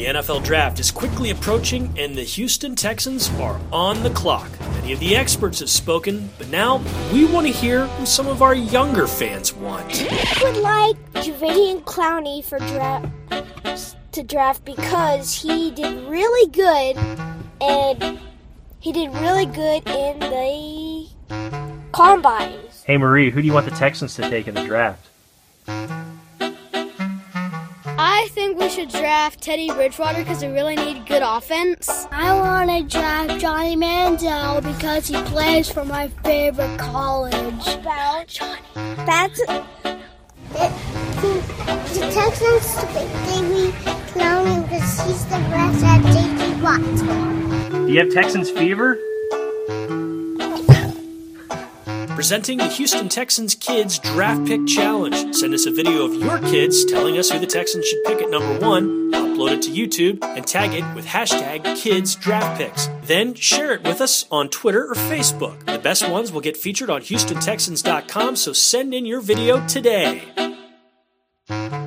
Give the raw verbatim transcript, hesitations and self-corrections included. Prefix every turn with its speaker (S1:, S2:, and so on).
S1: The N F L Draft is quickly approaching, and the Houston Texans are on the clock. Many of the experts have spoken, but now we want to hear who some of our younger fans want.
S2: I would like Jadeveon Clowney for draft to draft because he did really good, and he did really good in the combines.
S3: Hey Marie, who do you want the Texans to take in the draft?
S4: I think we should draft Teddy Bridgewater because we really need good offense.
S5: I want to draft Johnny Manziel because he plays for my favorite college.
S2: About
S5: Johnny.
S2: That's
S6: the, the Texans pick Davey Clowney because he's the best at J J Watt.
S3: Do you have Texans fever?
S1: Presenting the Houston Texans Kids Draft Pick Challenge. Send us a video of your kids telling us who the Texans should pick at number one, upload it to YouTube, and tag it with hashtag Kids Draft Picks. Then share it with us on Twitter or Facebook. The best ones will get featured on Houston Texans dot com, so send in your video today.